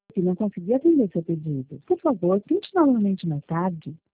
que não consegui atender seu pedido. Por favor, tente novamente mais tarde.